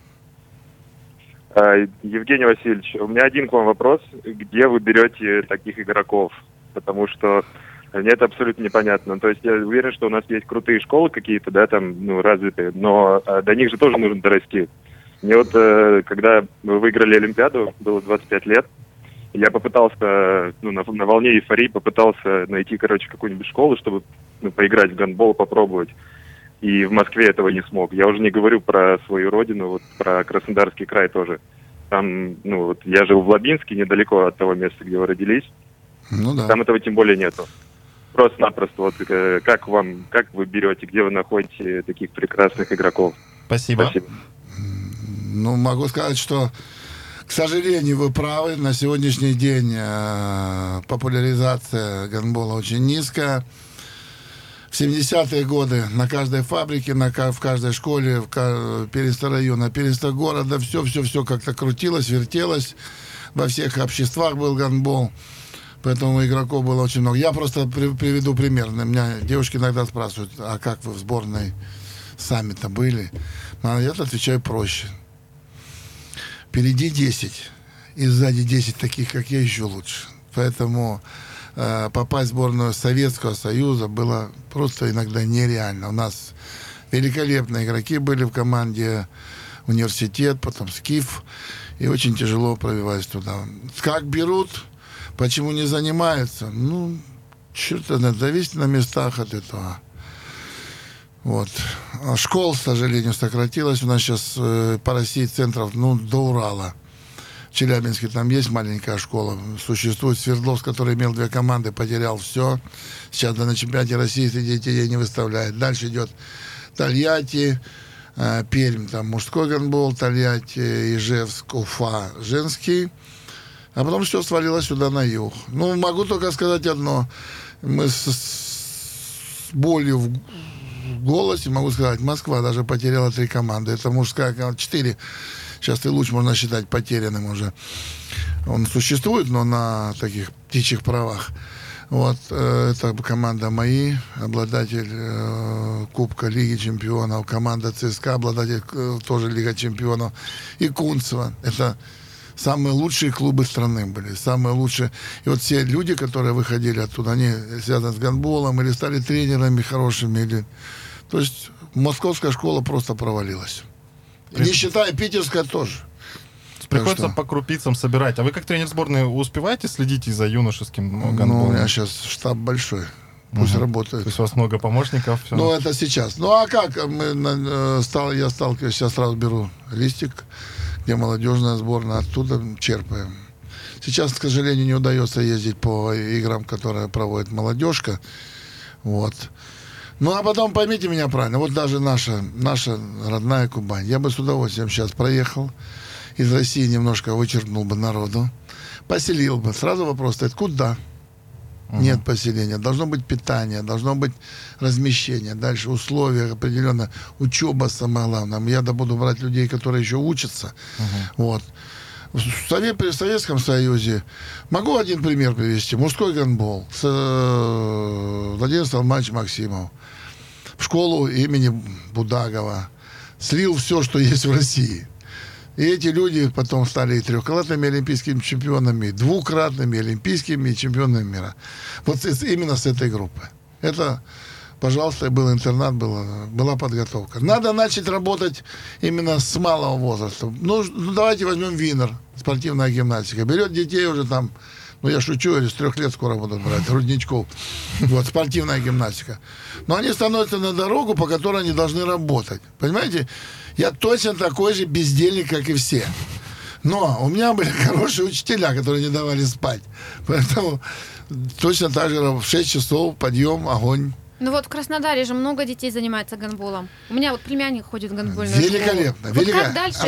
[SPEAKER 11] Евгений Васильевич, у меня один к вам вопрос. Где вы берете таких игроков? Потому что мне это абсолютно непонятно. То есть я уверен, что у нас есть крутые школы какие-то, да, там, ну, развитые, но до них же тоже нужно дорасти. Мне вот, когда вы выиграли Олимпиаду, было 25 лет, я попытался, ну, на волне эйфории попытался найти, короче, какую-нибудь школу, чтобы, ну, поиграть в гандбол, попробовать. И в Москве этого не смог. Я уже не говорю про свою родину, вот про Краснодарский край тоже. Там, ну, вот я жил в Лабинске, недалеко от того места, где вы родились.
[SPEAKER 4] Ну да.
[SPEAKER 11] Там этого тем более нету. Просто-напросто, вот как вы берете, где вы находите таких прекрасных игроков?
[SPEAKER 2] Спасибо.
[SPEAKER 4] Ну, могу сказать, что, к сожалению, вы правы. На сегодняшний день популяризация гандбола очень низкая. В 70-е годы на каждой фабрике, в каждой школе, в перистого района, перистого города, все как-то крутилось, вертелось. Во всех обществах был гандбол. Поэтому игроков было очень много. Я просто приведу пример. Меня девушки иногда спрашивают, а как вы в сборной сами-то были? Я отвечаю проще. Впереди 10. И сзади 10 таких, как я, еще лучше. Поэтому попасть в сборную Советского Союза было просто иногда нереально. У нас великолепные игроки были в команде, университет, потом СКИФ. И очень тяжело пробивались туда. Как берут, почему не занимаются? Ну, черт, зависит на местах от этого. Вот. А школ, к сожалению, сократилось. У нас сейчас по России центров, ну, до Урала. В Челябинске там есть маленькая школа. Существует Свердловск, который имел 2 команды, потерял все. Сейчас на чемпионате России среди детей не выставляет. Дальше идет Тольятти, Пермь, там мужской гандбол, Тольятти, Ижевск, Уфа, женский. А потом все свалилось сюда на юг. Ну, могу только сказать одно. Мы с болью в голосе могу сказать, Москва даже потеряла 3 команды. Это мужская команда, 4. Сейчас и луч можно считать потерянным уже. Он существует, но на таких птичьих правах. Вот, это команда МАИ, обладатель Кубка Лиги Чемпионов, команда ЦСКА, обладатель тоже Лига Чемпионов, и Кунцево. Это самые лучшие клубы страны были, самые лучшие. И вот все люди, которые выходили оттуда, они связаны с гандболом или стали тренерами хорошими. Или... То есть московская школа просто провалилась. Не считая питерская тоже.
[SPEAKER 2] Приходится по крупицам собирать. А вы как тренер сборной успеваете следить и за юношеским гандболом?
[SPEAKER 4] Ну, у меня сейчас штаб большой. Пусть работает.
[SPEAKER 2] То есть у вас много помощников? Все.
[SPEAKER 4] Ну, это сейчас. Ну, а как? Я сталкиваюсь, сейчас сразу беру листик, где молодежная сборная, оттуда черпаем. Сейчас, к сожалению, не удается ездить по играм, которые проводит молодежка. Вот. Ну, а потом, поймите меня правильно, вот даже наша родная Кубань. Я бы с удовольствием сейчас проехал, из России немножко вычеркнул бы народу, поселил бы. Сразу вопрос стоит, куда? Нет поселения. Должно быть питание, должно быть размещение. Дальше условия определенно. Учеба самое главное. Я буду брать людей, которые еще учатся. Вот. При Советском Союзе могу один пример привести. Мужской гандбол. Владимир Салманович Максимов. В школу имени Будагова. Слил все, что есть в России. И эти люди потом стали и 3-кратными олимпийскими чемпионами, и 2-кратными олимпийскими чемпионами мира. Вот именно с этой группы. Это, пожалуйста, был интернат, была подготовка. Надо начать работать именно с малого возраста. Ну давайте возьмем Винер, спортивная гимнастика. Берет детей уже там, ну я шучу, с 3 лет скоро будут брать, грудничков. Вот, спортивная гимнастика. Но они становятся на дорогу, по которой они должны работать. Понимаете? Я точно такой же бездельник, как и все. Но у меня были хорошие учителя, которые не давали спать. Поэтому точно так же в 6 часов подъем, огонь.
[SPEAKER 5] Ну вот в Краснодаре же много детей занимается гандболом. У меня вот племянник ходит в гандбольную школу.
[SPEAKER 4] Великолепно.
[SPEAKER 5] Вот как дальше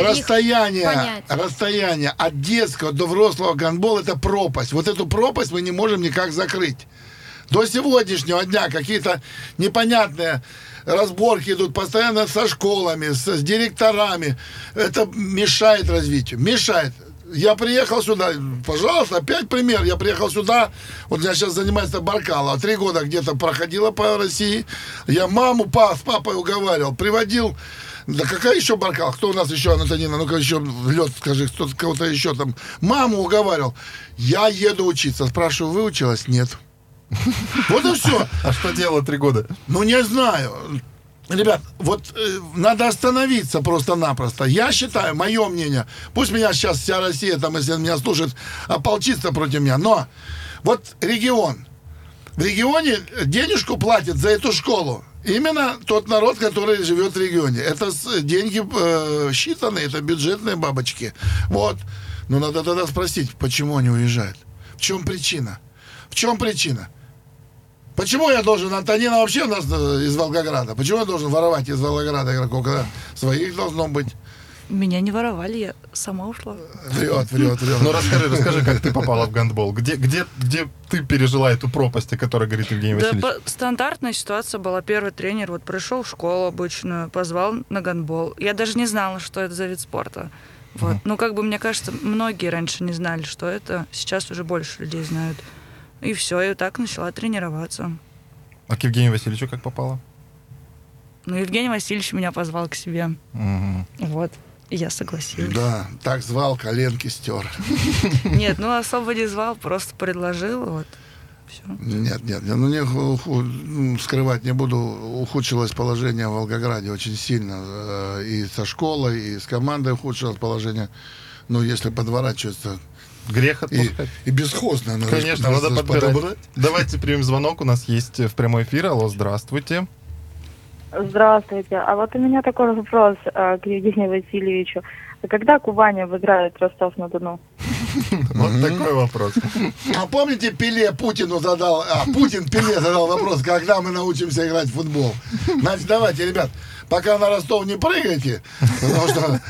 [SPEAKER 4] расстояние от детского до взрослого гандбола — это пропасть. Вот эту пропасть мы не можем никак закрыть. До сегодняшнего дня какие-то непонятные разборки идут постоянно со школами, с директорами. Это мешает развитию. Мешает. Я приехал сюда, пожалуйста, опять пример. Я приехал сюда, вот я сейчас занимаюсь Баркалово, 3 года где-то проходила по России. Я маму с папой уговаривал, приводил. Да какая еще Баркал? Кто у нас еще, Антонина? Ну-ка еще лед скажи, кого-то еще там. Маму уговаривал. Я еду учиться. Спрашиваю, выучилась? Нет. Вот и все.
[SPEAKER 2] А что делала 3 года?
[SPEAKER 4] Ну, не знаю. Ребят, вот надо остановиться просто-напросто. Я считаю, мое мнение, пусть меня сейчас вся Россия, там, если меня слушает, ополчится против меня, но вот регион. В регионе денежку платит за эту школу именно тот народ, который живет в регионе. Это деньги считанные, это бюджетные бабочки. Вот. Но надо тогда спросить, почему они уезжают? В чем причина? В чем причина? Почему я должен, Антонина вообще у нас из Волгограда, почему я должен воровать из Волгограда игроков, когда своих должно быть?
[SPEAKER 3] Меня не воровали, я сама ушла.
[SPEAKER 4] Врет.
[SPEAKER 2] Ну расскажи, как ты попала в гандбол. Где ты пережила эту пропасть, о которой говорит Евгений Васильевич?
[SPEAKER 3] Да, стандартная ситуация была. Первый тренер вот пришел в школу обычную, позвал на гандбол. Я даже не знала, что это за вид спорта. Вот. Ну, как бы, мне кажется, многие раньше не знали, что это. Сейчас уже больше людей знают. И все, и так начала тренироваться.
[SPEAKER 2] А к Евгению Васильевичу как попала?
[SPEAKER 3] Ну, Евгений Васильевич меня позвал к себе. Вот. И я согласилась.
[SPEAKER 4] Да, так звал, коленки стер.
[SPEAKER 3] Нет, ну особо не звал, просто предложил, вот. Все.
[SPEAKER 4] Нет, ну скрывать не буду, ухудшилось положение в Волгограде очень сильно. И со школой, и с командой ухудшилось положение. Ну, если подворачиваться...
[SPEAKER 2] Грех отпускать.
[SPEAKER 4] И бесхозно.
[SPEAKER 2] Конечно, надо подбирать. Давайте примем звонок. У нас есть в прямой эфир. Алло, здравствуйте.
[SPEAKER 12] Здравствуйте. А вот у меня такой вопрос к Евгению Васильевичу. Когда Кубань обыграет Ростов-на-Дону?
[SPEAKER 2] Вот такой вопрос.
[SPEAKER 4] А помните, Путин Пеле задал вопрос, когда мы научимся играть в футбол? Значит, давайте, ребят, пока на Ростов не прыгайте, потому что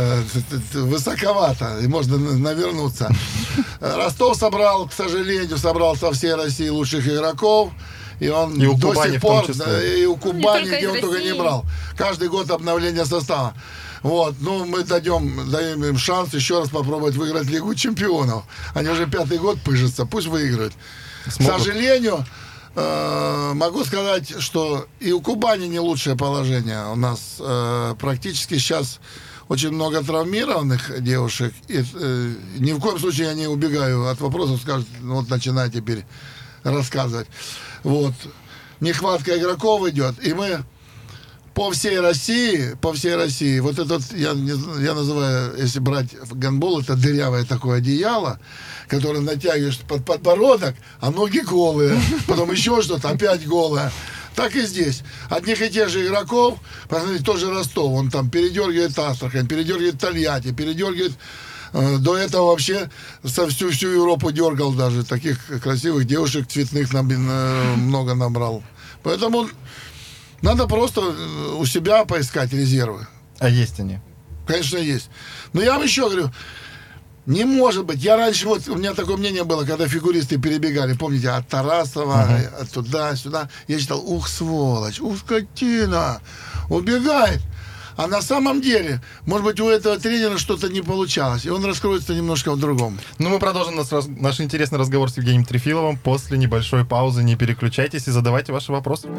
[SPEAKER 4] высоковато, и можно навернуться. Ростов собрал, к сожалению, со всей России лучших игроков. И он
[SPEAKER 2] и у
[SPEAKER 4] до
[SPEAKER 2] Кубани
[SPEAKER 4] сих пор, и у
[SPEAKER 5] Кубани,
[SPEAKER 4] где он только не брал. Каждый год обновление состава. Вот, ну, мы даем им шанс еще раз попробовать выиграть Лигу чемпионов. Они уже 5-й год пыжатся, пусть выиграют. Смогут. К сожалению, могу сказать, что и у Кубани не лучшее положение. У нас практически сейчас очень много травмированных девушек. И ни в коем случае я не убегаю от вопросов, скажут, ну, вот начинай теперь рассказывать. Вот. Нехватка игроков идет. И мы по всей России, вот этот, я называю, если брать гандбол, это дырявое такое одеяло, которое натягиваешь под подбородок, а ноги голые. Потом еще что-то, опять голое. Так и здесь. Одних и тех же игроков, посмотрите, тоже Ростов, он там передергивает Астрахань, передергивает Тольятти, передергивает... До этого вообще всю Европу дергал даже. Таких красивых девушек цветных много набрал. Поэтому надо просто у себя поискать резервы.
[SPEAKER 2] А есть они?
[SPEAKER 4] Конечно, есть. Но я вам еще говорю, не может быть. Я раньше, вот у меня такое мнение было, когда фигуристы перебегали, помните, от Тарасова, от туда-сюда. Я считал, ух, сволочь, ух, скотина, убегает. А на самом деле, может быть, у этого тренера что-то не получалось, и он раскроется немножко в другом.
[SPEAKER 2] Ну, мы продолжим наш интересный разговор с Евгением Трефиловым после небольшой паузы. Не переключайтесь и задавайте ваши вопросы.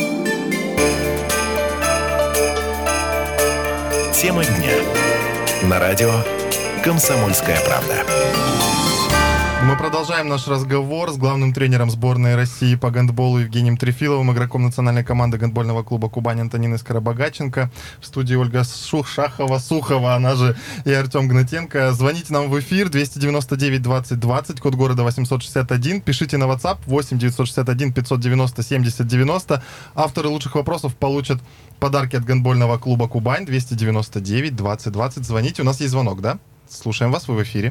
[SPEAKER 1] Тема дня. На радио «Комсомольская правда».
[SPEAKER 2] Мы продолжаем наш разговор с главным тренером сборной России по гандболу Евгением Трефиловым, игроком национальной команды гандбольного клуба «Кубань» Антониной Скоробогатченко. В студии Ольга Шахова-Сухова, она же и Артем Гнатенко. Звоните нам в эфир 299-20-20, код города 861. Пишите на WhatsApp 8-961-590-70-90. Авторы лучших вопросов получат подарки от гандбольного клуба «Кубань» 299-20-20. Звоните, у нас есть звонок, да? Слушаем вас, вы в эфире.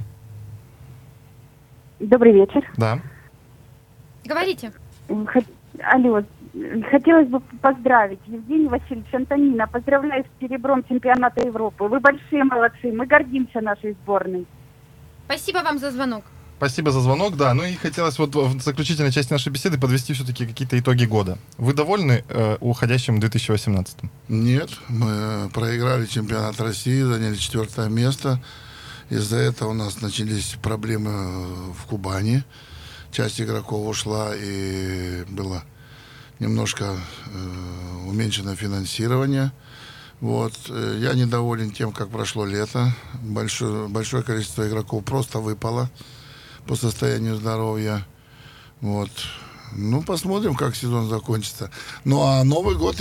[SPEAKER 12] Добрый вечер.
[SPEAKER 2] Да.
[SPEAKER 5] Говорите.
[SPEAKER 12] Алло, хотелось бы поздравить Евгений Васильевич, Антонина. Поздравляю с серебром чемпионата Европы. Вы большие молодцы. Мы гордимся нашей сборной.
[SPEAKER 5] Спасибо вам за звонок.
[SPEAKER 2] Спасибо за звонок, да. Ну и хотелось вот в заключительной части нашей беседы подвести все-таки какие-то итоги года. Вы довольны уходящим 2018?
[SPEAKER 4] Нет, мы проиграли чемпионат России, заняли 4-е место. Из-за этого у нас начались проблемы в Кубани. Часть игроков ушла, и было немножко уменьшено финансирование. Вот. Я недоволен тем, как прошло лето. Большое количество игроков просто выпало по состоянию здоровья. Вот. Ну, посмотрим, как сезон закончится. Ну, а Новый год,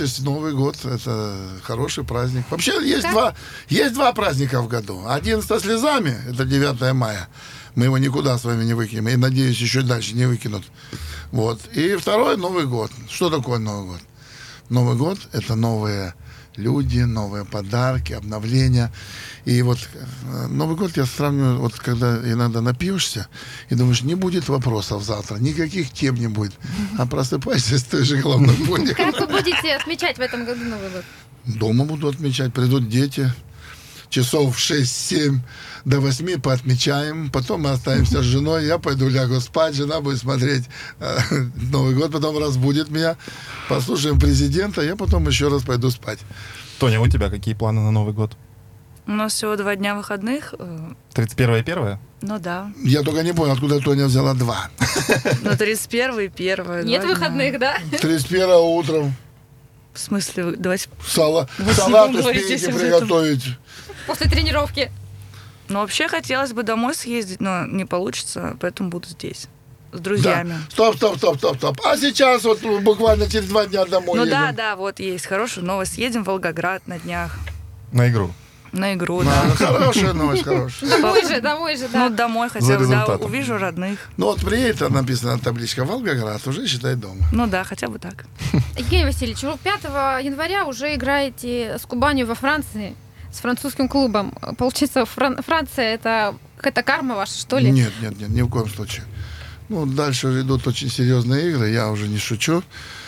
[SPEAKER 4] это хороший праздник. Вообще, есть два праздника в году. Один со слезами, это 9 мая. Мы его никуда с вами не выкинем. И, надеюсь, еще дальше не выкинут. Вот. И второй Новый год. Что такое Новый год? Новый год – это новые люди, новые подарки, обновления. И вот Новый год я сравниваю, вот когда иногда напьешься и думаешь, не будет вопросов завтра, никаких тем не будет. А просыпайся с той же головной болью.
[SPEAKER 5] Как вы будете отмечать в этом году Новый год?
[SPEAKER 4] Дома буду отмечать, придут дети. Часов 6-7 до 8 поотмечаем. Потом мы останемся с женой. Я пойду лягу спать. Жена будет смотреть Новый год. Потом разбудит меня. Послушаем президента. Я потом еще раз пойду спать.
[SPEAKER 2] Тоня, у тебя какие планы на Новый год?
[SPEAKER 3] У нас всего 2 дня выходных.
[SPEAKER 2] 31 и 1?
[SPEAKER 3] Ну да.
[SPEAKER 4] Я только не понял, откуда Тоня взяла 2.
[SPEAKER 3] Ну, 31 и 1.
[SPEAKER 5] Нет выходных, да?
[SPEAKER 4] 31 утром.
[SPEAKER 3] В смысле, давайте...
[SPEAKER 4] Салат успеете приготовить.
[SPEAKER 5] После тренировки.
[SPEAKER 3] Ну, вообще хотелось бы домой съездить, но не получится, поэтому буду здесь. С друзьями.
[SPEAKER 4] Да. Стоп. А сейчас вот буквально через 2 дня домой едем.
[SPEAKER 3] Да, вот есть хорошая новость. Едем в Волгоград на днях.
[SPEAKER 2] На игру?
[SPEAKER 3] На игру, да.
[SPEAKER 4] Хорошая новость, хорошая.
[SPEAKER 5] Домой же, да.
[SPEAKER 3] Ну, домой хотя бы, да, увижу родных.
[SPEAKER 4] Ну, вот приедет, написано на табличке Волгоград, уже считай дома.
[SPEAKER 3] Ну да, хотя бы так.
[SPEAKER 5] Евгений Васильевич, вы 5 января уже играете с Кубанью во Франции, с французским клубом. Получается, Франция это какая-то карма ваша, что ли?
[SPEAKER 4] Нет, ни в коем случае. Ну, дальше идут очень серьезные игры, я уже не шучу.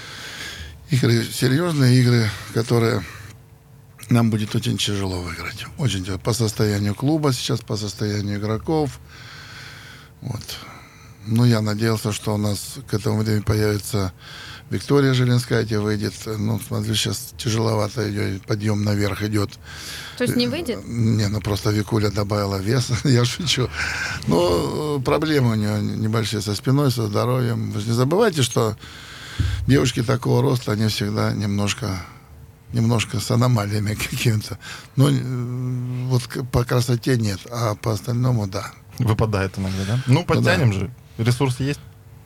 [SPEAKER 4] Серьезные игры, которые нам будет очень тяжело выиграть. Очень тяжело. По состоянию клуба сейчас, по состоянию игроков. Вот. Ну, я надеялся, что у нас к этому времени появится Виктория Желенская, выйдет. Ну, смотрю, сейчас тяжеловато идет, подъем наверх идет.
[SPEAKER 5] То есть не выйдет?
[SPEAKER 4] Не, ну просто Викуля добавила вес, я шучу. Но проблемы у нее небольшие со спиной, со здоровьем. Вы же не забывайте, что девушки такого роста, они всегда немножко с аномалиями какими-то. Но вот по красоте нет, а по остальному да.
[SPEAKER 2] Выпадает иногда, да? Ну, подтянем же. Ресурсы есть?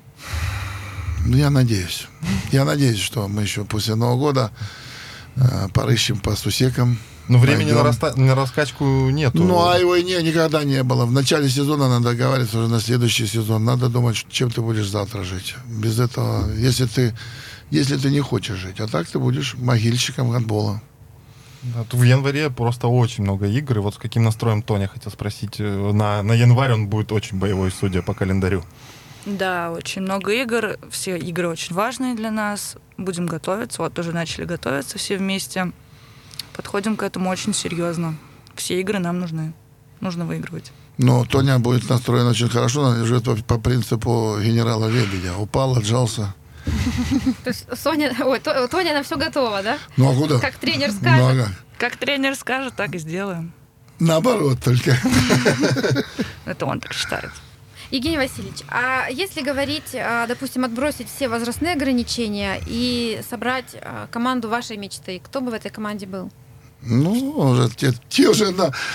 [SPEAKER 4] Ну, я надеюсь. Я надеюсь, что мы еще после Нового года порыщем по сусекам.
[SPEAKER 2] Но времени на раскачку нету.
[SPEAKER 4] Ну, а его и никогда не было. В начале сезона надо договариваться уже на следующий сезон. Надо думать, чем ты будешь завтра жить. Без этого, если ты не хочешь жить. А так ты будешь могильщиком гандбола.
[SPEAKER 2] Да, в январе просто очень много игр. И вот с каким настроем Тоня хотел спросить. На январь он будет очень боевой, судя по календарю.
[SPEAKER 3] Да, очень много игр. Все игры очень важные для нас. Будем готовиться. Вот тоже начали готовиться все вместе. Подходим к этому очень серьезно. Все игры нам нужны. Нужно выигрывать.
[SPEAKER 4] Но Тоня будет настроена очень хорошо. Она живет по принципу генерала Лебедя. Упал, отжался.
[SPEAKER 5] То есть Тоня на все готова, да?
[SPEAKER 4] Ну а куда?
[SPEAKER 5] Как тренер скажет.
[SPEAKER 3] Как тренер скажет, так и сделаем.
[SPEAKER 4] Наоборот только.
[SPEAKER 3] Это он так считает.
[SPEAKER 5] Евгений Васильевич, а если говорить, допустим, отбросить все возрастные ограничения и собрать команду вашей мечты, кто бы в этой команде был?
[SPEAKER 4] Ну, уже те уже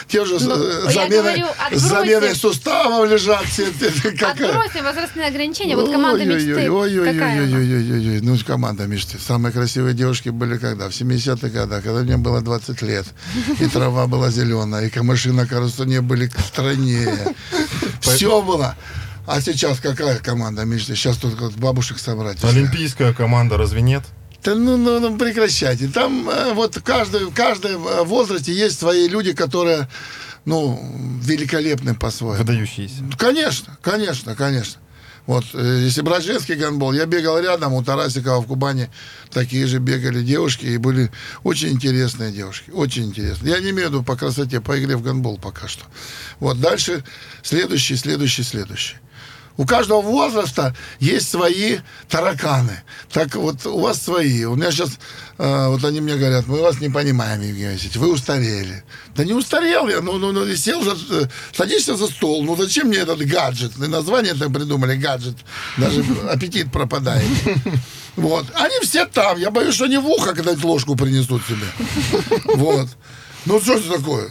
[SPEAKER 4] заменой суставов лежат.
[SPEAKER 5] Отбросим возрастные ограничения. Вот команда мечты.
[SPEAKER 4] Ой-ой-ой. Ну, команда мечты. Самые красивые девушки были когда? В 70-х годах, когда мне было 20 лет. И трава была зеленая, и камыши на Коростуне были стройнее. Все было. А сейчас какая команда мечты? Сейчас только бабушек собрать.
[SPEAKER 2] Олимпийская команда, разве нет?
[SPEAKER 4] Да ну прекращайте. Там вот в каждом возрасте есть свои люди, которые, великолепны по-своему.
[SPEAKER 2] Выдающиеся.
[SPEAKER 4] Конечно. Вот, если брать женский гандбол, я бегал рядом, у Тарасикова в Кубани такие же бегали девушки, и были очень интересные девушки, очень интересные. Я не имею в виду по красоте, по игре в гандбол пока что. Вот, дальше следующий. У каждого возраста есть свои тараканы. Так вот, у вас свои. У меня сейчас, вот они мне говорят, мы вас не понимаем, Евгений Васильевич, вы устарели. Да не устарел я, сел, садишься за стол, зачем мне этот гаджет? Название так придумали, гаджет. Даже аппетит пропадает. Вот. Они все там. Я боюсь, что они в ухо когда-нибудь ложку принесут себе. Вот. Что это такое?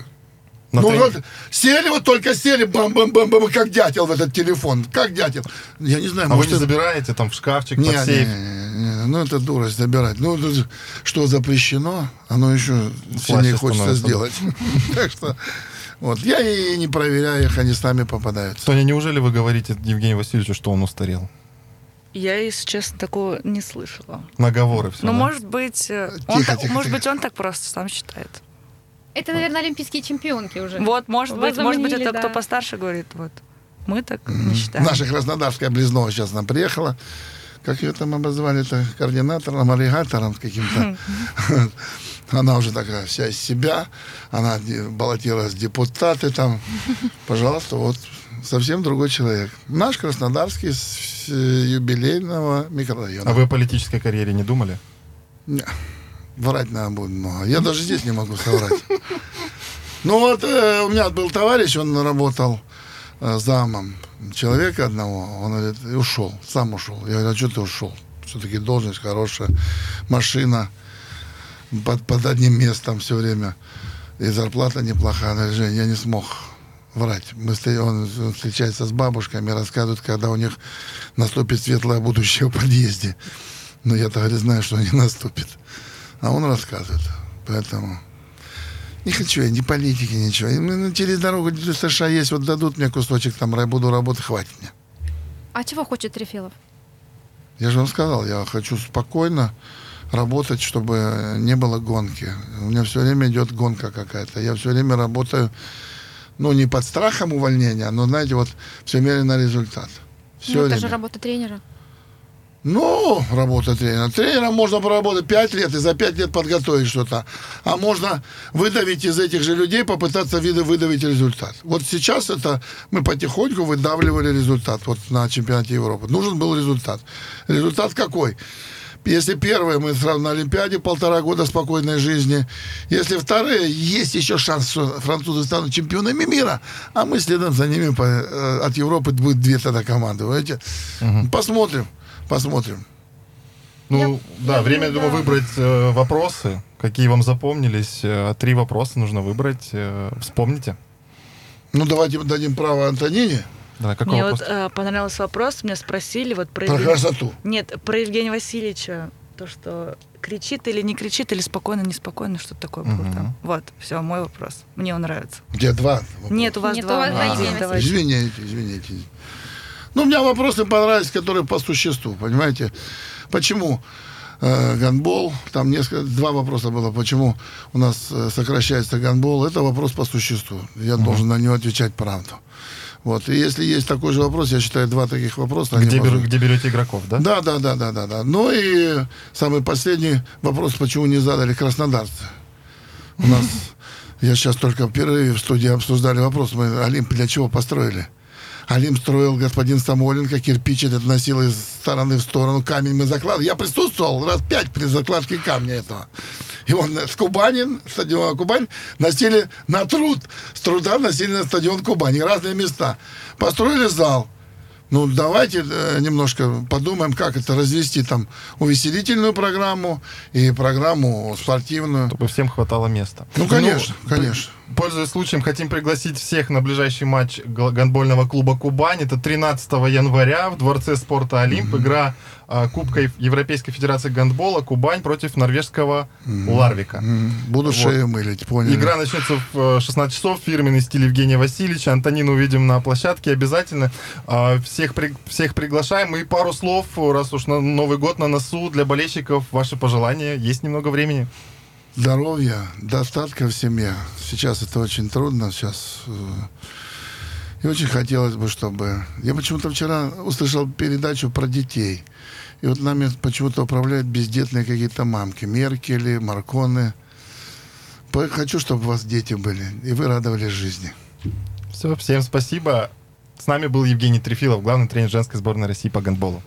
[SPEAKER 4] Сели, бам-бам-бам-бам, как дятел в этот телефон. Как дятел. Я не знаю,
[SPEAKER 2] может... вы не забираете там в шкафчик, под сейф?
[SPEAKER 4] Не, это дурость забирать. Что запрещено, оно еще сильнее хочется сделать. Так что... Вот. Я и не проверяю их, они сами попадаются.
[SPEAKER 2] Тоня, неужели вы говорите Евгению Васильевичу, что он устарел?
[SPEAKER 3] Я, если честно, такого не слышала.
[SPEAKER 2] Наговоры все.
[SPEAKER 3] Но, может быть, он так просто сам считает.
[SPEAKER 5] Это, наверное, олимпийские чемпионки уже.
[SPEAKER 3] Вот, может быть, это кто постарше говорит. Вот. Мы так не считаем.
[SPEAKER 4] Наша краснодарская Близнова сейчас нам приехала. Как ее там обозвали? Это координатором, аллигатором каким-то. Она уже такая вся из себя. Она баллотировалась в депутаты там. Пожалуйста, вот совсем другой человек. Наш краснодарский с юбилейного микрорайона.
[SPEAKER 2] А вы о политической карьере не думали?
[SPEAKER 4] Нет. Врать надо будет много. Я даже здесь не могу соврать. У меня был товарищ, он работал замом человека одного. Он говорит, ушел, сам ушел. Я говорю, а что ты ушел? Все-таки должность хорошая, машина под одним местом все время. И зарплата неплохая. Он говорит, Жень, я не смог врать. Он встречается с бабушками, рассказывает, когда у них наступит светлое будущее в подъезде. Но я-то, говорит, знаю, что не наступит. А он рассказывает. Поэтому не хочу я ни политики, ничего. Через дорогу в США есть, вот дадут мне кусочек, там буду работать, хватит мне.
[SPEAKER 5] А чего хочет Трефилов?
[SPEAKER 4] Я же вам сказал, я хочу спокойно работать, чтобы не было гонки. У меня все время идет гонка какая-то. Я все время работаю, не под страхом увольнения, но, знаете, вот все время на результат. Все
[SPEAKER 5] это же работа тренера.
[SPEAKER 4] Работа тренера. Тренером можно проработать 5 лет и за 5 лет подготовить что-то. А можно выдавить из этих же людей, попытаться выдавить результат. Вот сейчас мы потихоньку выдавливали результат вот на чемпионате Европы. Нужен был результат. Результат какой? Если первые мы сразу на Олимпиаде 1,5 года спокойной жизни, если вторые, есть еще шанс, что французы станут чемпионами мира, а мы следом за ними от Европы будет 2 тогда команды. Понимаете? Посмотрим.
[SPEAKER 2] Время, думаю, выбрать вопросы. Какие вам запомнились? 3 вопроса нужно выбрать. Вспомните.
[SPEAKER 4] Давайте дадим право Антонине.
[SPEAKER 2] Да,
[SPEAKER 3] мне понравился вопрос. Меня спросили про
[SPEAKER 4] красоту.
[SPEAKER 3] Нет, про Евгения Васильевича. То, что кричит или не кричит, или спокойно, неспокойно, что-то такое было там. Вот, все, мой вопрос. Мне он нравится.
[SPEAKER 4] Где 2 вопроса?
[SPEAKER 3] Нет, у вас 2.
[SPEAKER 4] Извините. Мне вопросы понравились, которые по существу, понимаете? Почему гандбол, там 2 вопроса было, почему у нас сокращается гандбол, это вопрос по существу. Я должен на него отвечать правду. Вот. И если есть такой же вопрос, я считаю, 2 таких вопроса.
[SPEAKER 2] Где берете игроков, да?
[SPEAKER 4] Да. И самый последний вопрос, почему не задали краснодарцы. У нас, я сейчас только в перерыве в студии обсуждали вопрос, мы Олимп для чего построили? Олимп строил господин Самойленко, кирпич этот носил из стороны в сторону, камень мы закладывали. Я присутствовал раз 5 при закладке камня этого. И он с стадиона Кубань носили на труд. С труда носили на стадион Кубань. И разные места. Построили зал. Давайте немножко подумаем, как это развести там увеселительную программу и программу спортивную.
[SPEAKER 2] Чтобы всем хватало места.
[SPEAKER 4] Конечно.
[SPEAKER 2] Пользуясь случаем, хотим пригласить всех на ближайший матч гандбольного клуба «Кубань». Это 13 января в Дворце спорта «Олимп». Игра Кубка Европейской Федерации гандбола «Кубань» против норвежского Ларвика.
[SPEAKER 4] Буду шею мылить, понял.
[SPEAKER 2] Игра начнется в 16 часов. Фирменный стиль Евгения Васильевича. Антонину увидим на площадке обязательно. Всех приглашаем. И пару слов, раз уж Новый год на носу, для болельщиков. Ваши пожелания. Есть немного времени.
[SPEAKER 4] Здоровья, достатка в семье. Сейчас это очень трудно. И очень хотелось бы, чтобы... Я почему-то вчера услышал передачу про детей. И вот нами почему-то управляют бездетные какие-то мамки. Меркели, Марконы. Хочу, чтобы у вас дети были. И вы радовались жизни.
[SPEAKER 2] Все, всем спасибо. С нами был Евгений Трефилов, главный тренер женской сборной России по гандболу.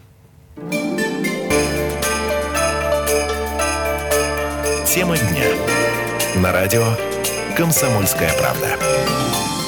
[SPEAKER 1] Тема дня. На радио «Комсомольская правда».